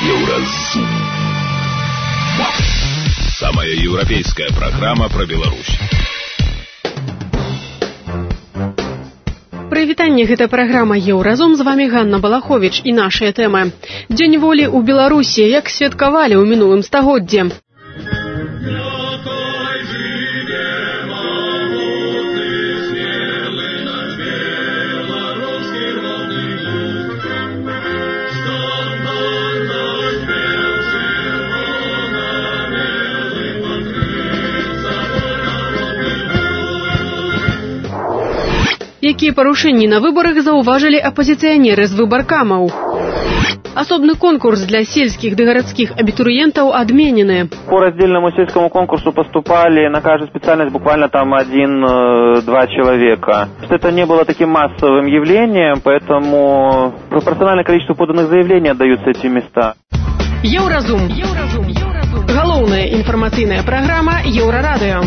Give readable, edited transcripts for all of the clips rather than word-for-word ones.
Еўразум. Самая европейская программа про Беларусь. Прывітанне, гэта праграма Еўразум, з вами Ганна Балахович і нашыя тэмы. Дзень волі ў Беларусі, як святкавалі ў мінулым стагоддзі. Якія парушэнні на выбарах заўважылі апазіцыянеры з выбаркамаў. Асобны конкурс для сельских ды гарадских абитуриентов отменены. По раздельному сельскому конкурсу поступали на каждую специальность буквально там 1-2 человека. Это не было таким массовым явлением, поэтому пропорциональное количество поданных заявлений отдаются эти места. Еўразум. Галоўная информационная программа Еўрарадио.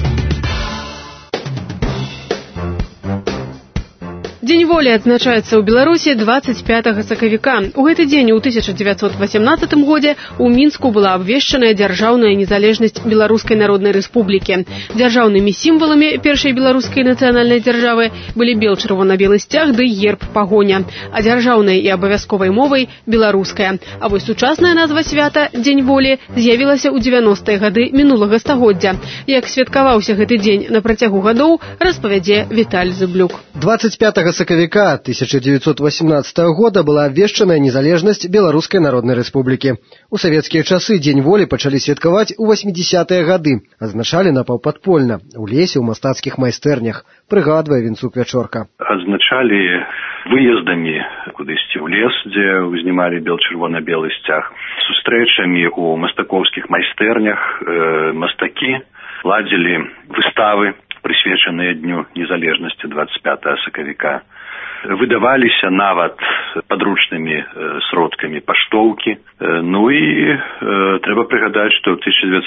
Дзень волі адзначаецца ў Беларусі 25 сакавіка. У гэты дзень у 1918 годзе у Мінску была абвешчаная дзяржаўная незалежнасць Беларускай Народнай Рэспублікі. Дзяржаўнымі сімваламі першай беларускай нацыянальнай дзяржавы былі бел-чырвона-белы сцяг ды герб пагоня, а дзяржаўнай і абавязковай мовай беларуская. А вось сучасная назва свята Дзень волі з'явілася ў 90-е гады мінулага стагоддзя. Як святкаваўся гэты дзень на працягу гадоў, распавядзе Віталь Зыблюк. 25 сакавіка 1918 года была абвешчаная незалежнасць Беларускай Народнай Рэспублікі. У савецкія часы Дзень волі пачалі святкаваць у 80-е гады. Адзначалі напаўпадпольна, у лесе, у мастацкіх майстэрнях, прыгадвае Вінцук Вячорка. Адзначалі выездамі кудысьці ў лес, дзе узнімалі бел-чырвона-белы сцяг, сустрэчамі ў мастакоўскіх майстэрнях. Мастакі ладзілі выставы, прысвечаныя Дню незалежнасці 25 сакавіка. Выдаваліся нават падручнымі сродкамі паштоўкі. Ну і трэба прыгадаць, што ў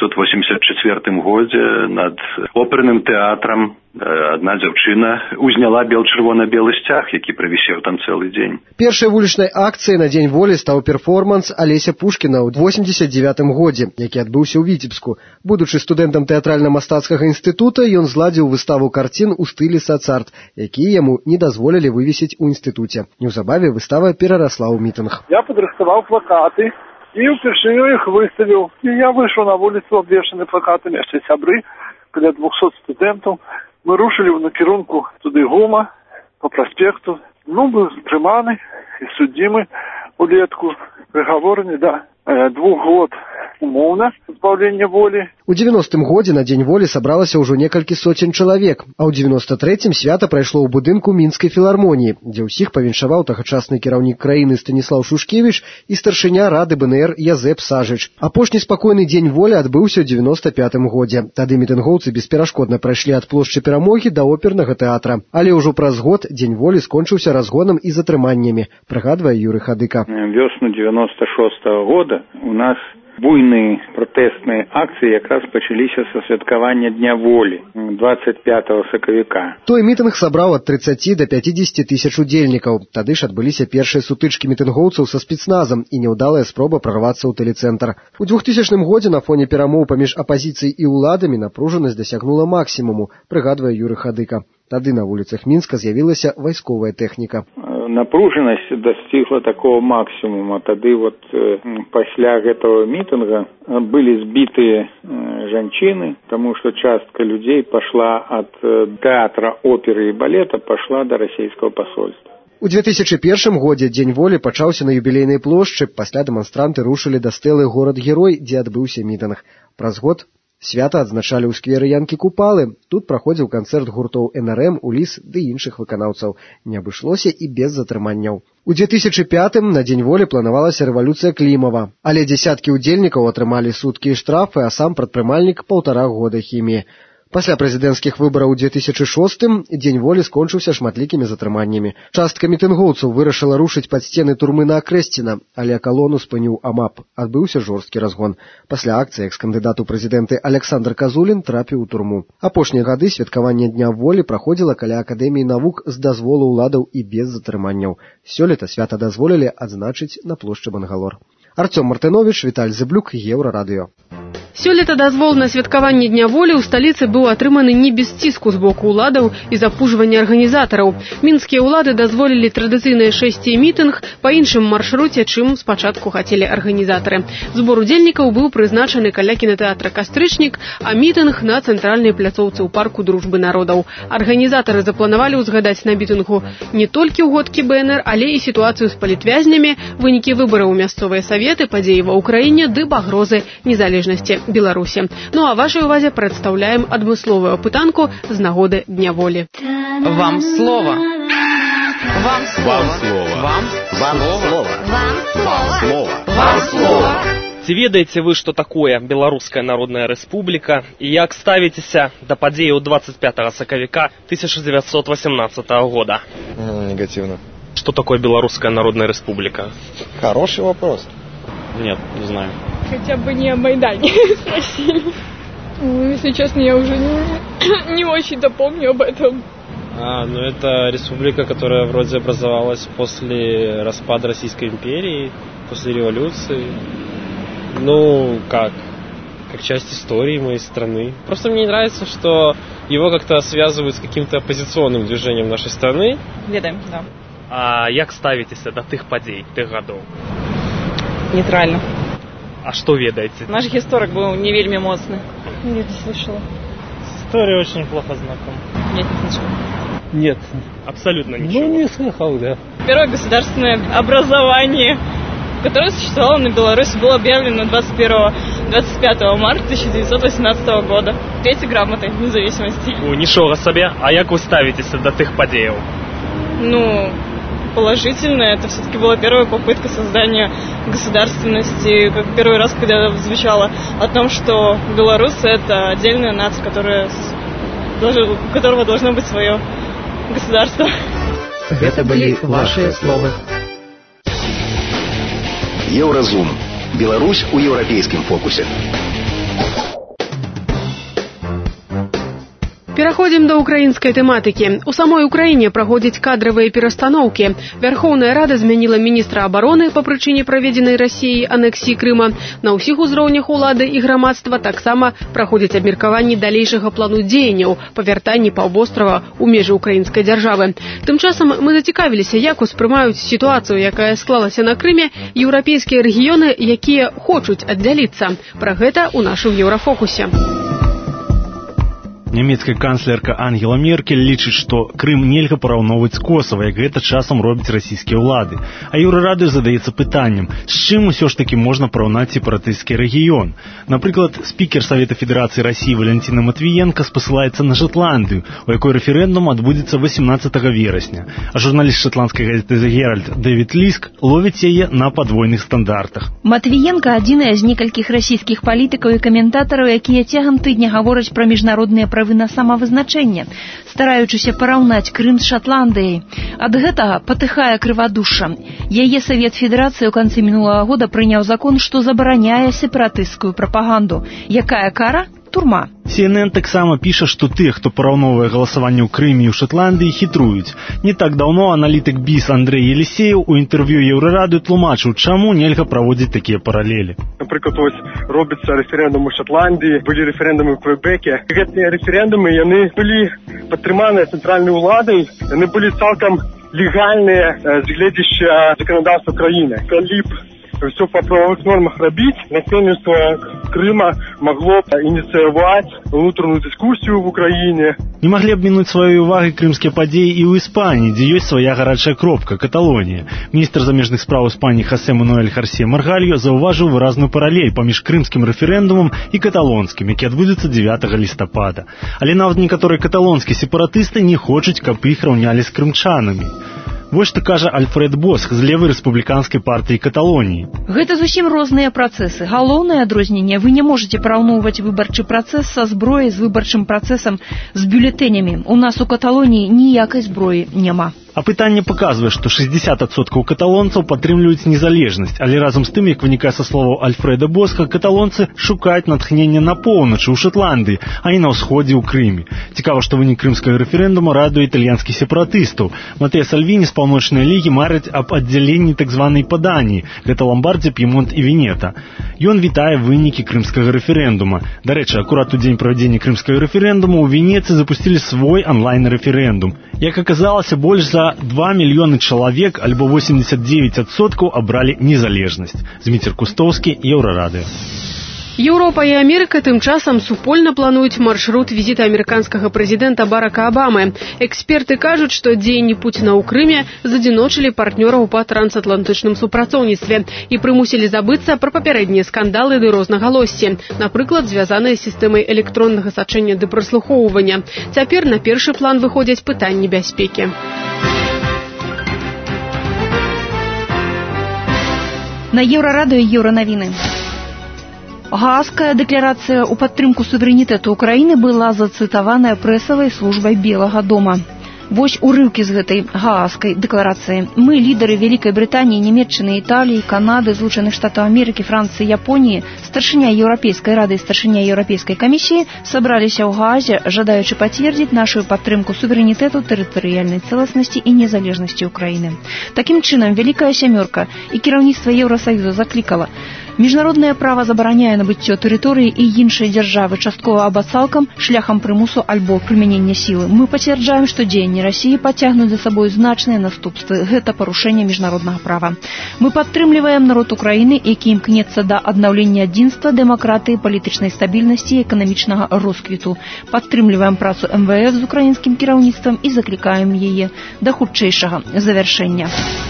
1984 годзе над оперным тэатрам адна дзяўчына узняла бел-чырвона-белы сцяг, які правісеў там цэлы дзень. Першай вулічнай акцыяй на Дзень волі стаў перформанс Алеся Пушкіна ў 89 годзе, які адбыўся ў Віцебску. Будучы студэнтам тэатральна-мастацкага інстытута, ён зладзіў выставу карцін у стылі сац-арт, якія яму не дазволілі вывесіць у інстытуце. Неўзабаве выстава перарасла ў мітынг. Я падрыхтаваў плакаты і ўпершыню іх выставіў. І я выйшаў на вуліцу абвешаны плакатамі, яшчэ сябры, каля 200 студэнтаў. Мы рушылі ў накірунку туды гума, по праспекту. Быў затрыманы і судзімы улетку, прыгавораны да 2 год умоўна пазбаўлення волі. У 90-м годзе на Дзень волі сабралася ўжо некалькі соцень чалавек, а ў 93-м свята прайшло ў будынку Мінскай філармоніі, дзе ўсіх павіншаваў тагачасны кіраўнік краіны Станіслаў Шушкевіч і старшыня рады БНР Язэп Сажыч. Апошні спакойны Дзень волі адбыўся ў 95-м годзе. Тады мітынгоўцы бесперашкодна прайшлі ад плошчы Перамогі да опернага тэатра. Але ўжо праз год Дзень волі скончыўся разгонам і затрыманнямі, прыгадвае Юрый Хадыка. Вёсну 96-го года у нас буйные протестные акции якраз пачаліся са святкавання Дня волі 25 сакавіка. Той мітынг сабраў ад 30 до 50 тысяч удзельнікаў. Тады ж адбыліся першыя сутычкі мітынгоўцаў са спецназам і няўдалая спроба прарвацца ў тэлецэнтр. У 2000 годзе на фоне перамоў паміж апазіцыяй і ўладамі напружанасць дасягнула максімуму, прыгадвае Юрый Хадыка. Тады на вуліцах Мінска з'явілася вайсковая тэхніка. Напружанасць дасцігла такого максімума. Тады пасля гэтага мітынга былі збітыя жанчыны, таму што частка людзей пашла ад тэатра оперы і балета, пашла да расійскага пасольства. У 2001 годзе Дзень волі пачаўся на юбілейнай плошчы, пасля дэманстранты рушылі да стэлы горад-герой, дзе адбыўся мітынг. Праз год свята адзначалі ў скверы Янкі Купалы. Тут праходзіў канцэрт гуртоў НРМ, УЛІС ды іншых выканаўцаў. Не абышлося і без затрыманняў. У 2005-м на Дзень волі планавалася рэвалюцыя Клімава, але дзесяткі ўдзельнікаў атрымалі суткі і штрафы, а сам прадпрымальнік 1,5 года хіміі. Пасля прэзідэнцкіх выбараў у 2006-м Дзень волі скончыўся шматлікімі затрыманнямі. Частка мітынгоўцаў вырашыла рушыць пад сцены турмы на Акрэсціна, але калону спыніў АМАП. Адбыўся жорсткі разгон. Пасля акцыі экс-кандыдат у прэзідэнты Александр Казулін трапіў у турму. Апошнія гады святкаванне Дня волі праходзіла каля Акадэміі навук з дазволу ўладаў і без затрыманняў. Сёлета свята дазволілі адзначыць на плошчы Бангалор. Артём Мартынович, Віталь Зыблюк, Еўрарадыё. Сёлета дазвол на святкаванне Дня волі ў сталіцы быў атрыманы не без ціску з боку ўладаў і запужвання арганізатараў. Мінскія ўлады дазволілі традыцыйнае шэсце і мітынг па іншым маршруце, чым спачатку хацелі арганізатары. Збор удзельнікаў быў прызначаны каля кінатэатра «Кастрычнік», а мітынг на цэнтральнай пляцоўцы ў парку Дружбы народаў. Арганізатары запланавалі ўзгадаць на мітынгу не толькі ўгодкі БНР, але і сітуацыю з палітвязнямі, вынікі выбараў у мясцовыя саветы, падзеі ва ўкраіне ды пагрозы незалежнасці Беларусі. Ну а вашай увазе прадстаўляем адмысловую апытанку з нагоды Дня волі. Вам слово. Вам слово. Вам слово. Вам слово. Вам слово. Вам слово. Ці ведаеце вы, што такое Беларуская народная рэспубліка і як ставіцеся да падзеяў 25 сакавіка 1918 года? Негативно. Что такое Белорусская народная республика? Хороший вопрос. Нет, не знаю. Хотя бы не о Майдане спросили. Если честно, я уже не очень-то помню об этом. Ну это республика, которая вроде образовалась после распада Российской империи, после революции. Ну, как часть истории моей страны. Просто мне нравится, что его как-то связывают с каким-то оппозиционным движением нашей страны. Ведаем, да. А як ставіцеся да тых падзей, тых гадоў? Нейтрально. А что ведаете? Наш историк был не вельми моцный. Нет, не слышала. История очень плохо знакома. Нет, не слышала. Нет. Абсолютно ничего. Ну, не слыхал, да. Первое государственное образование, которое существовало на Беларуси, было объявлено 25 марта 1918 года. Третьей грамотой независимости. Нічога сабе. А як вы ставіцеся да тых падзеяў? Ну, положительно. Это все-таки была первая попытка создания государственности. Как первый раз, когда звучало о том, что белорусы — это отдельная нация, у которого должно быть свое государство. Это были ваши слова. Еўразум. Беларусь у еўрапейскім фокусе. Пераходзім да украінскай тэматыкі. У самой Украіне праходзяць кадравыя перастаноўкі. Вярхоўная Рада змяніла міністра абароны па прычыне праведзенай Расіяй анексіі Крыма. На ўсіх узроўнях улады і грамадства таксама праходзяць абмеркаванні далейшага плану дзеянняў па вяртанні паўвострава ў межы украінскай дзяржавы. Тым часам мы зацікавіліся, як успрымаюць сітуацыю, якая склалася на Крыме, еўрапейскія рэгіёны, якія хочуць аддзяліцца. Пра гэта ў нашым Еўрафокусе. Нямецкая канцлерка Ангела Меркель лічыць, што Крым нельга параўноўваць з Косава, як гэта часам робяць расійскія ўлады. А Еўрарадыё задаецца пытаннем, з чым усё ж такі можна параўнаць сепаратысцкі рэгіён. Напрыклад, спікер Савета Федэрацыі Расіі Валянціна Матвіенка спасылаецца на Шотландыю, у якой рэферэндум адбудзецца 18 верасня. А журналіст шотландскай газеты «The Herald» Дэвід Ліск ловіць яе на падвойных стандартах. Матвіенка адзіная з некалькіх расійскіх палітыкаў і каментатараў, якія цягам тыдня гавораць пра міжнародныя правы на самавызначэнне, стараючыся параўнаць Крым з Шатландыяй. Ад гэтага патыхае крывадушша. Яе Савет Федэрацыі ў канцы мінулага года прыняў закон, што забараняе сепаратысцкую прапаганду. Якая кара? Турма. CNN таксама піша, што тых, хто параўноўвае галасаванне ў Крыме і ў Шатландыі, хітруюць. Не так даўно аналітык БІС Андрэй Елісеев у інтэрв'ю Еўрарадыё тлумачыў, чаму нельга праводзіць такія паралелі. Напрыклад, ось робіцца рэферэндум у Шатландыі, былі рэферэндумы ў Квебеке. Гэтыя рэферэндумы, яны былі падтрыманыя цэнтральнай уладай, яны былі цалкам легальныя з гледзяща заканадаўства краіны. Калі б все по правовых нормах рабіць, насельніцтва Крыма магло б ініцыяваць унутраную дыскусію в Украіне. Не маглі абмінуць сваёй увагай крымскія падзеі і ў Іспаніі, дзе ёсць свая гарачая кропка – Каталонія. Міністр замежных спраў Іспаніі Хосе Мануэль Гарсія Маргальо заўважыў выразную паралель паміж крымскім рэферэндумам і каталонскім, які адбудзецца 9 лістапада. Але нават некаторыя каталонскія сепаратысты не хочуць, каб іх раўнялі з крымчанамі. Вось што кажа Альфред Босх з левай рэспубліканскай партыі Каталоніі. Гэта зусім розныя працэсы. Галоўнае адрозненне, вы не можаце параўноўваць выбарчы працэс са зброяй з выбарчым працэсам з бюлетэнямі. У нас у Каталоніі ніякай зброі няма. Апытанне паказвае, што 60% каталонцаў падтрымліваюць незалежнасць, але разам з тым, як вынікае са словаў Альфрэда Боска, каталонцы шукаюць натхнення на поўначы ў Шатландыі, а не на ўсходзе ў Крыме. Цікава, што вынік крымскага рэферэндума радуе італьянскіх сепаратыстаў. Матэа Сальвіні з паўночнай лігі марыць аб аддзяленні так званай Паданіі, гэта Ламбардзія, П'емонт і Венета. Ён вітае вынікі крымскага рэферэндума. Дарэчы, акурат у дзень правядзення крымскага рэферэндума ў Венецыі запусцілі свой онлайн-рэферэндум. Як аказалася, больш за 2 мільёны чалавек, альбо 89% абралі незалежнасць. Зміцер Кустоўскі, Еўрарадыё. Еўропа і Амерыка тым часам супольна плануюць маршрут візіта амерыканскага прэзідэнта Барака Абамы. Эксперты кажуць, што дзеянні Пуціна ў Крыме задзіночылі партнёраў па трансатлантычным супрацоўніцтве і прымусілі забыцца пра папярэднія скандалы ды рознагалоссі, напрыклад, звязаныя з сістэмай электроннага сачэння ды праслухоўвання. Цяпер на першы план выходзяць пытанні бяспекі. На Еўрарадыё Еўранавіны. Гаагская дэкларацыя ў падтрымку суверэнітэту Украіны была зацытаваная прэсавай службай Белага дома. Вось урыўкі з гэтай гаагскай дэкларацыі. Мы, лідары Вялікай Брытаніі, Нямецчыны, Італіі, Канады, Злучаных Штатаў Амерыкі, Францыі, Японіі, старшыня Еўрапейскай рады і старшыня Еўрапейскай камісіі сабраліся ў Гаазе, жадаючы пацвердзіць нашу падтрымку суверэнітэту, тэрытарыяльнай цэласнасці і незалежнасці Украіны. Такім чынам, Вялікая сямёрка і кіраўніцтва Еўрасаюза заклікала: міжнароднае права забараняе набыццё тэрыторыі і іншыя дзяржавы часткова або цалкам шляхам прымусу альбо прымянення сілы. Мы пацвярджаем, што дзеянні Расіі пацягнуць за сабой значныя наступствы. Гэта парушэнне міжнароднага права. Мы падтрымліваем народ Украіны, які імкнецца да аднаўлення адзінства, дэмакратыі, палітычнай стабільнасці і эканамічнага росквіту. Падтрымліваем працу МВФ з украінскім кіраўніцтвам і заклікаем яе да хутчэйшага завяршэння.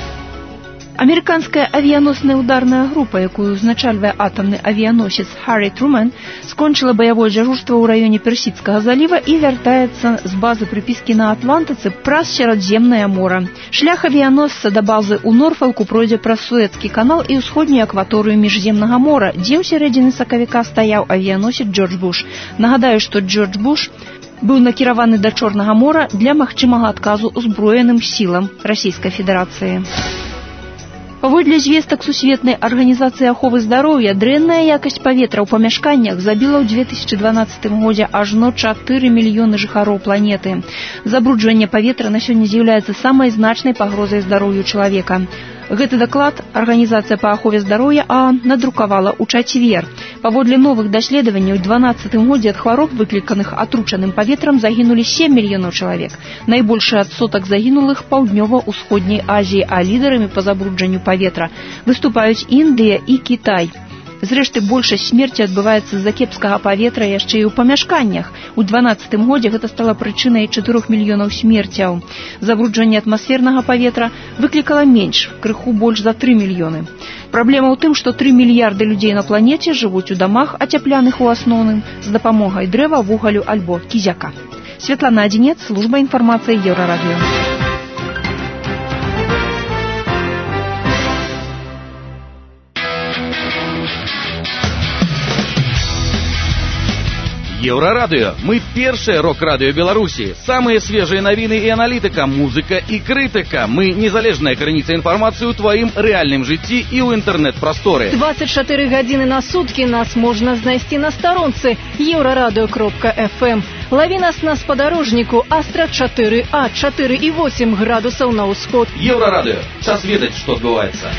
Амерыканская авіяносная ударная група, якую узначальвае атамны авіяносец Харрі Трумэн, скончыла баявое дзяжурства ў раёне Персідскага заліва і вяртаецца з базы прыпіскі на Атлантыцы праз Сярэдземнае мора. Шлях авіяносца да базы ў Норфалку пройдзе праз Суэцкі канал і ўсходнюю акваторыю Міжземнага мора, дзе ў сярэдзіне сакавіка стаяў авіяносец Джордж Буш. Нагадаю, што Джордж Буш быў накіраваны да Чорнага мора для магчымага адказу ўзброеным сілам Расійскай Федэрацыі. Паводле звестак Сусветнай арганізацыі аховы здароўя, дрэнная якасць паветра ў памяшканнях забіла ў 2012 годзе ажно 4 мільёны жыхароў планеты. Забруджванне паветра на сёння з'яўляецца самай значнай пагрозай здароўю чалавека. Гэты даклад Арганізацыя па ахове здароўя АОН надрукавала ў чацвер. Паводле новых даследаванняў, у 2012 годзе ад хвароб, выкліканых атручаным паветрам, загінулі 7 мільёнаў чалавек. Найбольшы адсотак загінулых паўднёва-ўсходняй Азіі, а лідарамі па забруджанню паветра выступаюць Індыя і Кітай. Зрэшты, большасць смерці адбываецца з-за кепскага паветра яшчэ і ў памяшканнях. У 2012 годзе гэта стала прычынай 4 мільёнаў смерцяў. Забруджанне атмасфернага паветра выклікала менш, крыху больш за 3 мільёны. Праблема ў тым, што 3 мільярды людзей на планеце жывуць у дамах, ацяпляных у асноўным з дапамогай дрэва, вугалю альбо кізяка. Святлана Адзінец, служба інфармацыі Еўрарадыё. Еўрарадыё. Мы першае рок-радыё Беларусі. Самыя свежыя навіны і аналітыка, музыка і крытыка. Мы незалежная крыніца інфармацыі ў тваім рэальным жыцці і ў інтэрнэт-прасторы. 24 гадзіны на суткі нас можна знайсці на старонцы euradio.fm. Лаві нас на спадарожніку Астра 4А, 4,8 градусаў на ўсход. Еўрарадыё. Час ведаць, што адбываецца.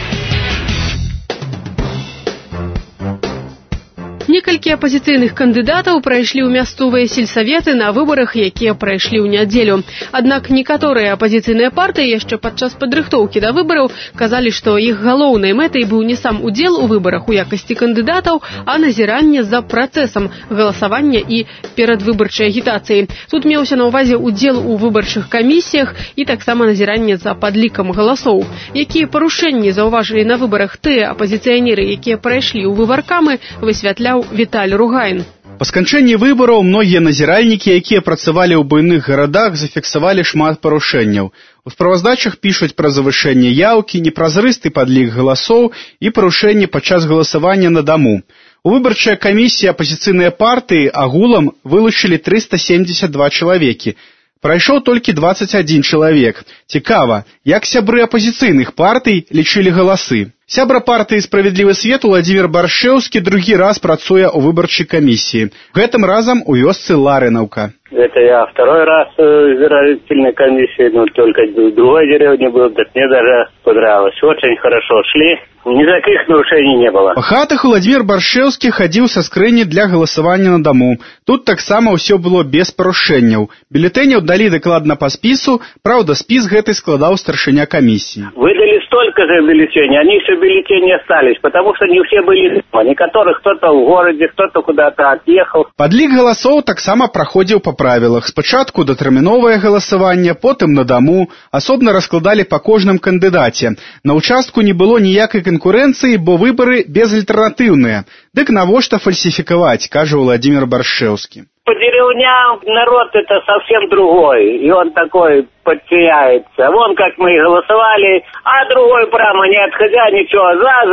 Некалькі апазіцыйных кандыдатаў прайшлі ў мясцовыя сельсаветы на выбарах, якія прайшлі ў нядзелю. Аднак некаторыя апазіцыйныя партыі яшчэ падчас падрыхтоўкі да выбараў казалі, што іх галоўнай мэтай быў не сам удзел у выбарах у якасці кандыдатаў, а назіранне за працэсам галасавання і перадвыбарчай агітацыі. Тут меўся на ўвазе удзел у выбарчых камісіях і таксама назіранне за падлікам галасоў. Якія парушэнні заўважылі на выбарах тыя апазіцыянеры, якія прайшлі ў выбаркамы, высвятляў Віталь Ругайн. Па сканчэнні выбараў многія назіральнікі, якія працавалі ў буйных гарадах, зафіксавалі шмат парушэнняў. У справаздачах пішуць пра завышэнне яўкі, непразрысты падлік галасоў і парушэнні падчас галасавання на даму. У выбарчай камісіі апазіцыйныя партыі агулам вылучылі 372 чалавекі. Прайшоў толькі 21 чалавек. Цікава, як сябры апазіцыйных партый лічылі галасы. Сябра партыі «Справядлівы свет» Уладзімір Баршэўскі другі раз працуе ў выбарчай камісіі. Гэтым разам у вёсцы Ларынаўка. Это я второй раз в избирательной комиссии, но только в другой деревне был, так мне даже понравилось. Очень хорошо шли, никаких нарушений не было. По хатах Уладзімір Баршэўскі хадзіў са скрыні для галасавання на даму. Тут таксама ўсё было без парушэнняў. Бюлетэняў далі дакладна па спісу, праўда, спіс гэты складаў старшыня камісіі. Выдали столько же бюллетеней, они все бюллетени остались, потому что не все были дома. Некоторых кто-то в городе, кто-то куда-то отъехал. Падлік галасоў таксама праходзіў па правілах. Спачатку датэрміновае галасаванне, потым на даму, асобна раскладалі па кожным кандыдаце. На ўчастку не было ніякай канкурэнцыі, бо выбары безальтэрнатыўныя. Дык навошта фальсифікаваць, кажа Уладзімір Баршэўскі. По деревням народ это совсем другой, и он такой подчиняется. Вон как мы голосовали, а другой прямо не отходя ничего,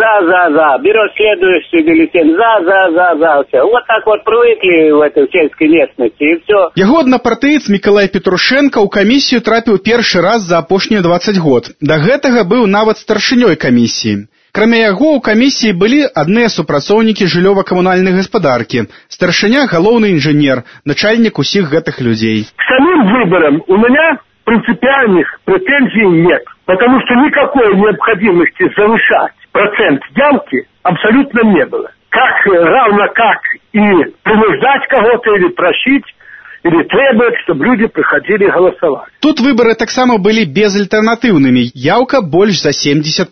за. Берет следующий бюллетень, за. Все. Вот так вот привыкли в этой сельской местности, и все. Яго аднапартыец Мікалай Петрушенко ў камісію трапіў першы раз за апошнія 20 год. Да гэтага быў нават старшынёй камісіі. Кроме яго, у камісіі былі адныя супрацоўнікі жыллёва-камунальнай гаспадаркі, старшыня галоўны інжынер, начальнік усіх гэтых людзей. К самим выборам у меня принципиальных претензий нет, потому что никакой необходимости завышать процент явки абсолютно не было. Равно как и принуждать кого-то или просить, или требует, чтобы люди приходили голосовать. Тут выборы таксама былі безальтэрнатыўнымі. Яўка больш за 70%.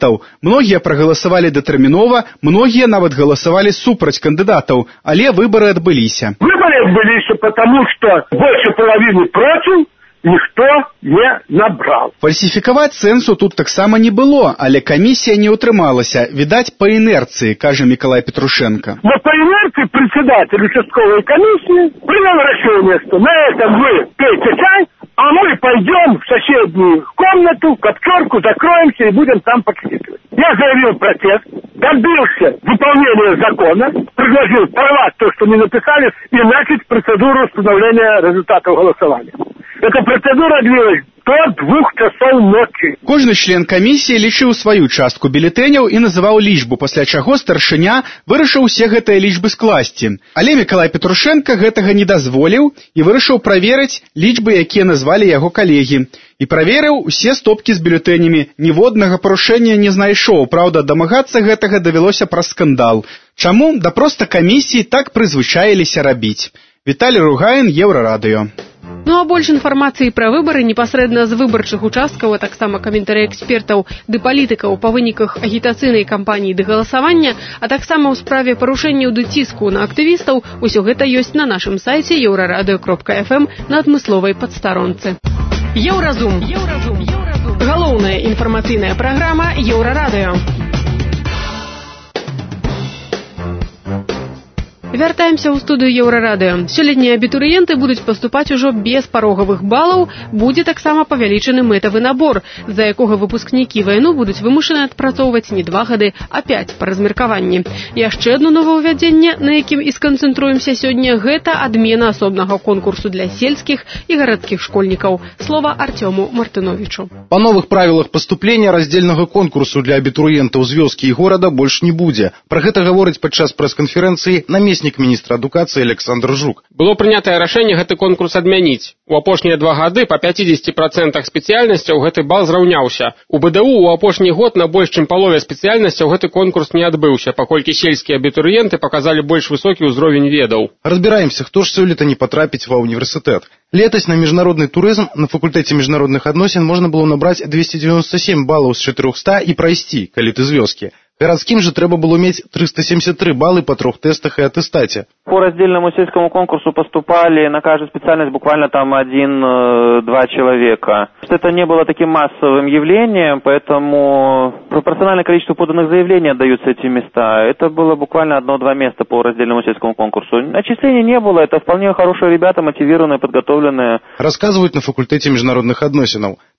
Многія прагаласавалі датэрмінова, многія нават галасавалі супраць кандыдатаў, але выборы адбыліся. Выборы адбыліся, потому что больше половины против никто не набрал. Фальсифікаваць цэнсу тут таксама не было, але камісія не ўтрымалася, відаць, по инерции, кажа Миколай Петрушенко. Но по инерции председатель участковой комиссии принял решение, что на этом вы пейте чай, а мы пойдем в соседнюю комнату, коптерку, закроемся и будем там подсчитывать. Я заявил протест, добился выполнения закона, предложил порвать то, что не написали, и начать процедуру установления результатов голосования. Эта процедура длилась до 2 часов ночи. Кожны член камісіі лічыў сваю частку бюлетэняў і называў лічбу, пасля чаго старшыня вырашыў усе гэтыя лічбы скласці. Але Мікалай Петрушенко гэтага не дазволіў і вырашыў праверыць лічбы, якія назвалі яго калегі. І праверыў усе стопкі з бюлетэнямі. Ніводнага парушэння не знайшоў, праўда, дамагацца гэтага давялося праз скандал. Чаму? Да проста камісіі так прызвычаіліся рабіць. Віталій Ругаін, Еўрарадыё. Ну а больш інфармацыі пра выбары непасрэдна з выбарчых участкаў, а таксама каментары экспертаў ды палітыкаў па выніках агітацыйнай кампаніі ды галасавання, а таксама ў справе парушэнняў ды ціску на актывістаў, усё гэта ёсць на нашым сайце euraradio.fm на адмысловай падстаронцы. Еўразум. Галоўная інфармацыйная праграма Еўрарадыё. Вяртаемся ў студыю Еўрарадыё. Сёлетнія абітурыенты будуць паступаць ужо без парогавых балаў, будзе таксама павялічаны мэтавы набор, за якога выпускнікі вайну будуць вымушаны адпрацоўваць не 2 гады, а 5 па размеркаванні. Яшчэ одно новаўвядзенне, на якім і сканцэнтруемся сёння, гэта адмена асобнага конкурсу для сельскіх і гарадскіх школьнікаў. Слова Артёму Мартыновичу. По новых правилах поступления раздельного конкурсу для абітурыентаў з вёскі і горада больш не будзе. Пра гэта гаворыць падчас прэс-канферэнцыі намеснік міністра адукацыі Александр Жук. Было прынятае рашэнне гэты конкурс адмяніць. У апошнія 2 гады па 50% спецыяльнасцяў гэты бал зраўняўся. У БДУ у апошні год на больш чым палове спецыяльнасцяў гэты конкурс не адбыўся, паколькі сельскія абітурыенты паказалі больш высокі ўзровень ведаў. Разбіраемся, хто ж сёлета не патрапіць ва універсітэт. Летась на міжнародны турызм на факультэце міжнародных адносін можна было набраць 297 балаў з 400 і прайсці, калі ты з вёскі. Городским же треба было иметь 373 баллы по 3 тестах и аттестате. По раздельному сельскому конкурсу поступали на каждую специальность буквально там 1-2 человека. Это не было таким массовым явлением, поэтому пропорциональное количество поданных заявлений отдаются эти места. Это было буквально 1-2 места по раздельному сельскому конкурсу. Отчислений не было, это вполне хорошие ребята, мотивированные, подготовленные. Рассказывают на факультете международных относинов.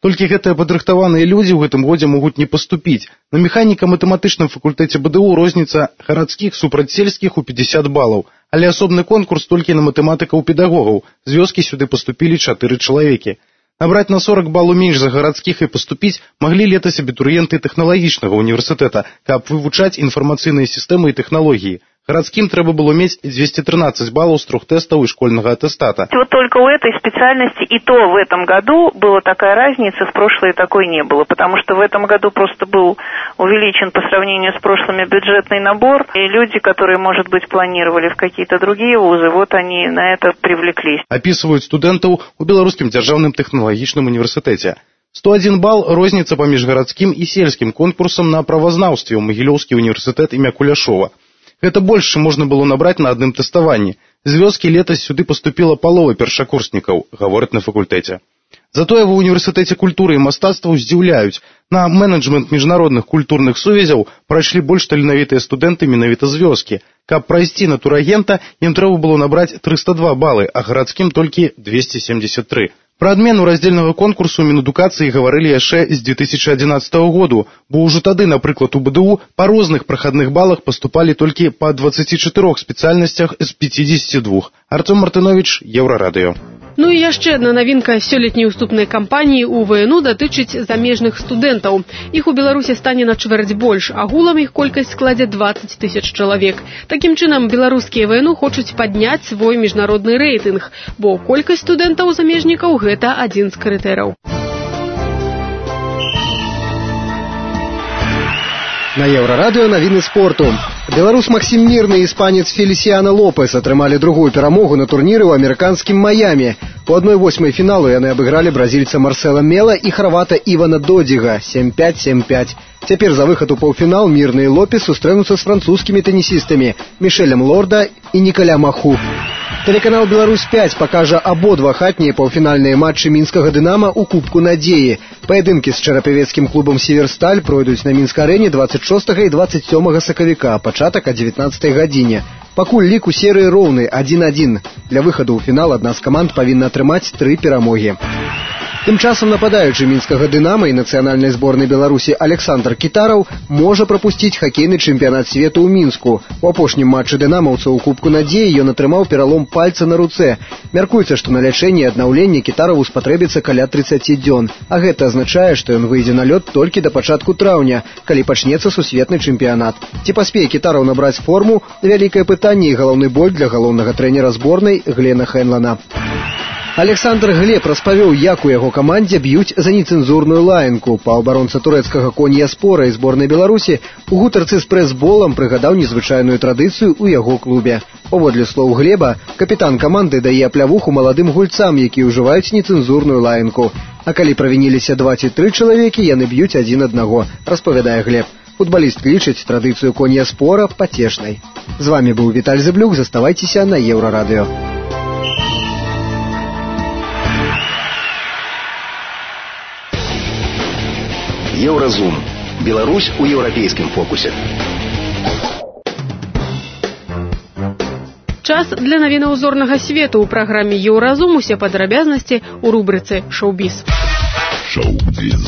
Толькі гэтыя падрыхтаваныя людзі ў гэтым годзе могуць не паступіць. На механіка-матэматычным факультэце БДУ розніца гарадскіх супраць сельскіх у 50 балаў, але асобны конкурс толькі на матэматыкаў-педагогаў. З вёскі сюды паступілі 4 чалавекі. Набраць на 40 балаў менш за гарадскіх і паступіць маглі летась абітурыенты тэхналагічнага універсітэта, каб вывучаць інфармацыйныя сістэмы і тэхналогіі. Городским треба было иметь 213 баллов с 3 тестов и школьного аттестата. Вот только у этой специальности и то в этом году была такая разница, в прошлое такой не было, потому что в этом году просто был увеличен по сравнению с прошлыми бюджетный набор, и люди, которые, может быть, планировали в какие-то другие вузы, вот они на это привлеклись. Описывают студентов у Белорусским державным технологичном университете. 101 балл розница помеж городским и сельским конкурсом на правознаўстве ў Магілёўскі университет імя Куляшова. Это больше можно было набрать на одном тестовании. З вёскі летась сюды поступила полова першакурснікаў, гавораць на факультэце. Затое ва універсітэце культуры і мастацтваў здзіўляюць. На менеджмент міжнародных культурных сувязяў прайшлі больш таленавітыя студэнты менавіта з вёскі. Каб прайсці на турагента, ім трэба было набраць 302 балы, а гарадскім толькі 273. Пра адмену раздзельнага конкурсу ў Мінэдукацыі гаварылі яшчэ з 2011 году, бо ўжо тады, напрыклад, у БДУ па розных прахадных балах паступалі толькі па 24 спецыяльнасцях з 52. Артём Мартынович, Еўрарадыё. Ну і яшчэ адна навінка сёлетняй уступнай кампаніі ў ВНУ датычыць замежных студэнтаў. Іх у Беларусі стане на чвэрць больш, агулам іх колькасць складзе 20 000 чалавек. Такім чынам, беларускія ВНУ хочуць падняць свой міжнародны рэйтынг, бо колькасць студэнтаў-замежнікаў – гэта адзін з крытэраў. На Еўрарадыё навіны спорту. Беларус Максим Мирны и испанец Фелисиано Лопес атрымалі другую перамогу на турніры ў амерыканскім Майами. У 1/8 фіналу яны абыгралі бразільца Марсела Мела і хорвата Ивана Додзіга 7-5, 7-5. Цяпер за выхад у паўфінал Мирны і Лопес сустрэнуцца з французскімі тэнісістамі Мишелем Лорда і Николя Маху. Телеканал «Беларусь-5» покажа ободва хатнія паўфінальныя матчы мінскага «Дынама» у Кубку Надзеі. Паядынкі з чарапавецкім клубам «Северсталь» пройдуць на Мінск-арэне 26 і 27 сакавіка, пачатак о 19 гадзіне. Пакуль лік у серыі роўны 1-1. Для выхаду ў фінал адна з каманд павінна атрымаць 3 перамогі. Тым часам нападаючы мінскага «Дынама» і нацыянальнай зборнай Беларусі Александр Кітараў можа прапусціць хакейны чэмпіянат свету ў Мінску. У апошнім матчы дынамаўцаў у Кубку Надзеі ён атрымаў пералом пальца на руцэ. Мяркуецца, што на лячэнне і аднаўленне Кітараву спатрэбіцца каля 30 дзён. А гэта азначае, што ён выйдзе на лёд толькі да пачатку траўня, калі пачнецца сусветны чэмпіянат. Ці паспее Кітараў набраць форму – вялікае пытанне і галоўны боль для галоўнага трэнера зборнай Глена Хэнлана. Александр Глеб распавёў, як у яго камандзе б'юць за нецэнзурную лаянку. Паўабаронца турэцкага Конья Спора і зборнай Беларусі у гутарцы з прэс-болам прыгадаў незвычайную традыцыю ў яго клубе. Паводле слоў Глеба, капітан каманды дае аплявуху маладым гульцам, якія ўжываюць нецэнзурную лаянку. А калі правініліся 2 ці 3 чалавекі, яны б'юць адзін аднаго, распавядае Глеб. Футбаліст лічыць традыцыю Конья Спора пацешнай. З вамі быў Віталь Зыблюк, заставайцеся на Еўрарадыё. Еўразум. Беларусь у еўрапейскім фокусе. Час для навінаў зорнага свету ў праграме Еўразум. Усе падрабязнасці ў рубрыцы «Шоу-біз». Шоу-біз.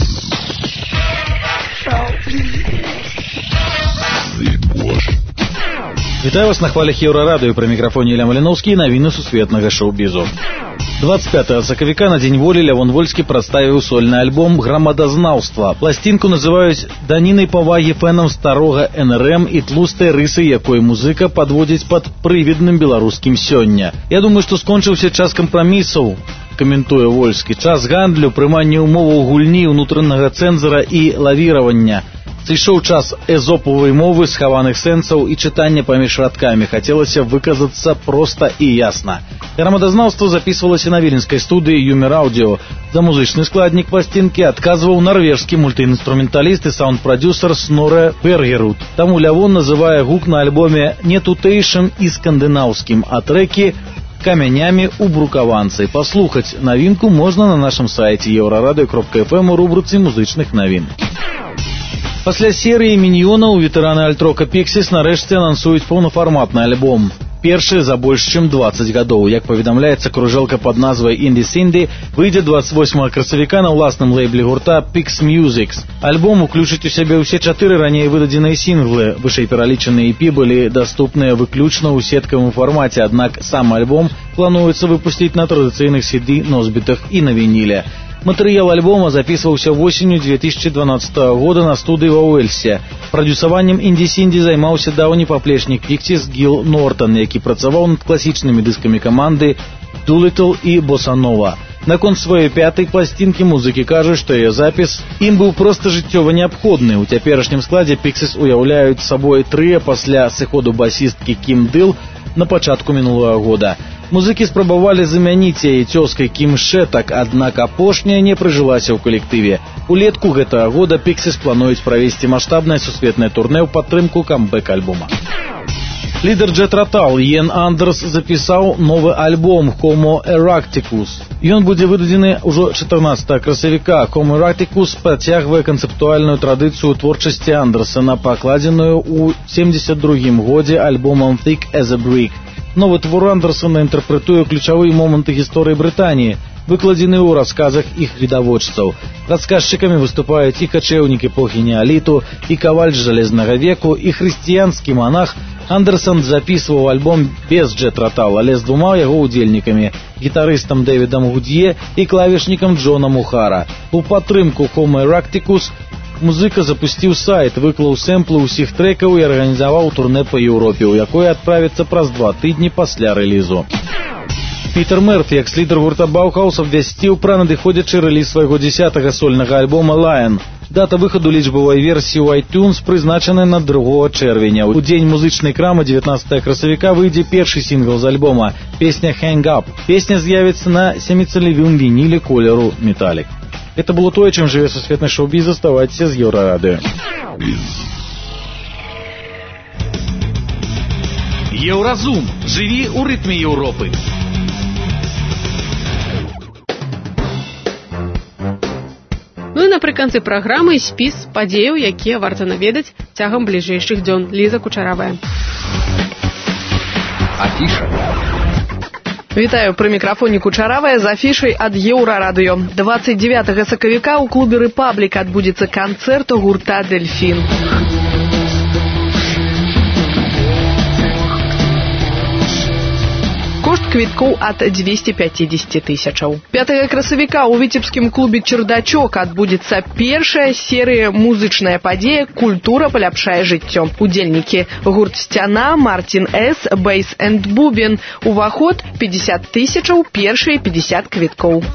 Вітаю вас на хвалях Еўрарадыё, пры мікрафоне Ілля Маліноўскі і навіны сусветнага шоу-бізу. 25 сакавіка на дзень волі Лявон Вольскі прадставіў сольны альбом «Грамадазнаўства». Пласцінку называюць данінай павагі фэнам старога НРМ і тлустай рысы, якой музыка падводзіць пад прывідным беларускім сёння. Я думаю, што скончыўся час кампрамісаў, каментуе Вольскі. Час гандлю, прымання ўмоваў гульні, унутранага цэнзара і лавіравання. Зайшоў час эзопавай мовы, схаваных сэнсаў і чытання паміж радкамі. Хацелася выказацца проста і ясна. Грамадазнаўства запісвалася на віленскай студыі «Юмер Аўдыо». За музычны складнік пласцінкі адказваў нарвежскі мультыінструменталіст і саунд-прадюсер Сноре Бергерут. Таму Лявон называе гук на альбоме не тутэйшым і скандынаўскім, а трэкі камянямі ў брукаванцы. Паслухаць навінку можна на нашым сайце euraradio.fm у рубрыцы музычных навін. Пасля серыі міньёнаў ветэраны альтрока Піксіс нарэшце анансуюць поўнафарматны альбом. Першая за больш чым 20 гадоў. Як паведамляецца, кружэлка пад назвай «Indie Cindy» выйдзе 28 красавіка на ўласным лейбле гурта Pix Musics. Альбом уключыць у сябе ўсе 4 раней выдадзеныя сінглы. Вышэйпералічаныя EP былі даступныя выключна ў сеткавым фармаце, аднак сам альбом плануецца выпусціць на традыцыйных CD, носьбітах і на вініле. Матэрыял альбома запісваўся восенню 2012 года на студыі ва Уэльсе. Прадюсаваннем інді-сінді займаўся даўні паплечнік Pixies Гіл Нортан, які працаваў над класічнымі дыскамі каманды Doolittle і Босанова. Наконт сваёй пятай пласцінкі музыкі кажа, што яе запіс ім быў проста жыццёва неабходны. У цяперашнім складзе Pixies уяўляюць сабой трыа пасля сыходу басісткі Кім Дыл на пачатку мінулага года. Музыкі спрабавалі замяніць яе цёзкай Кім Шэтак, аднак апошняя не прыжылася ў калектыве. Улетку гэтага года Pixies плануюць правесці маштабнае сусветнае турнэ ў падтрымку камбэк-альбома. Лідар Джет Ротал Йен Андерс запісаў новы альбом «Homo Erecticus». Ён будзе выдадзены ўжо 14 красавіка. «Homo Erecticus» працягвае канцэптуальную традыцыю творчасці Андерсана, пакладзеную ў 72-м годзе альбомам «Thick as a Brick». Новы твор Андерсана інтэрпрэтуе ключавыя моманты гісторыі Брытаніі, выкладзены ў расказах іх відавочцаў. Расказчыкамі выступаюць і качэўнік эпохі неаліту, і каваль жалезнага веку, і хрысціянскі монах. Андерсон запісваў альбом без Джет Ротал, але з двума яго удзельнікамі – гітарыстам Дэвідам Гудье і клавішнікам Джонам Ухара. У падтрымку «Homo Erecticus» музыка запусціў сайт, выклаў сэмплы ўсіх трэкаў і арганізаваў турнэ па Еўропе, у якое адправіцца праз 2 тыдні пасля рэлізу. Пітер Мерфі, экс-лідар гурта Баухаус, абвясціў пра надыходзячы рэліз свайго 10-га сольнага альбома «Lion». Дата выхаду лічбавай версіі ў iTunes прызначаная на 2 чэрвеня. У дзень музычнай крамы 19 красавіка выйдзе першы сінгл з альбома – песня «Hang Up». Песня з'явіцца на 7-цалевым вініле колеру «Металлік». Это было тое, чым жыве сусветны шоу-біз. Заставайцеся з Еўрарадыё. Еўразум. Жыві ў рытме Еўропы. Ну і напрыканцы праграмы спіс падзеяў, якія варта наведаць цягам бліжэйшых дзён. Ліза Кучаравая. Афіша. Вітаю, пры мікрафоне Кучаравая з афішай ад Еўрарадыё. 29 сакавіка ў клубе «Рэпаблік» адбудзецца канцэрт гурта «Дельфін». Кошт квіткоў ад 250 тысячаў. 5 красавіка ў віцебскім клубе «Чердачок» адбудзецца першая серыя музычная падзея «Культура паляпшае жыццё». Удзельнікі гурт «Сцяна», Мартин С., Бейс энд Бубен. Уваход 50 тысячаў, першыя 50 квіткоў.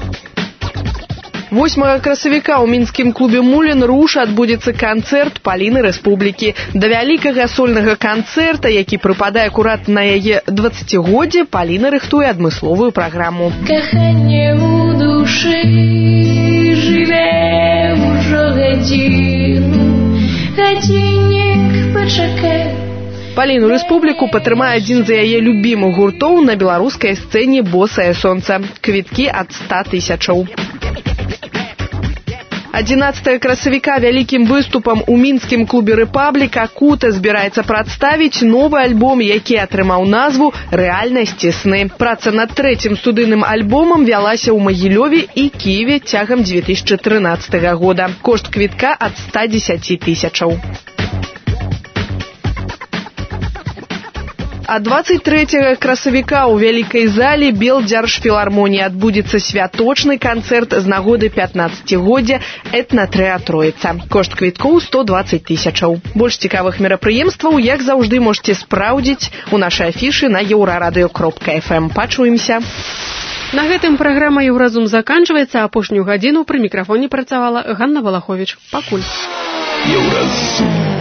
8 красавіка ў мінскім клубе «Мулен Руш» адбудзецца канцэрт Паліны Рэспублікі. Да вялікага сольнага канцэрта, які прыпадае акурат на яе 20-годдзе, Паліна рыхтуе адмысловую праграму. Каханне ў душы жыве ўжо гадзіну, гадзіннік пачакай. Паліну Рэспубліку падтрымае адзін з яе любімых гуртоў на беларускай сцэне «Босае сонца». Квіткі ад 100 тысячаў. 11 красавіка вялікім выступам у мінскім клубе «Рэпаблік» Акута збіраецца прадставіць новы альбом, які атрымаў назву «Рэальнасці сны». Праца над 3-м студыйным альбомам вялася ў Магілёве і Кіеве цягам 2013 года. Кошт квітка ад 110 тысячаў. А 23 красавіка ў вялікай зале Белдзяржфілармоніі адбудзецца святочны канцэрт з нагоды 15-годдзя этна-трыа «Троіца». Кошт квіткоў 120 тысячаў. Больш цікавых мерапрыемстваў, як заўжды, можете спраўдзіць у нашай афішы на еўрарадыё.фм. Пачуемся. На гэтым праграма «Еўразум» заканчваецца. Апошнюю гадзіну пры мікрафоне працавала Ганна Валаховіч. Пакуль. Еўразум.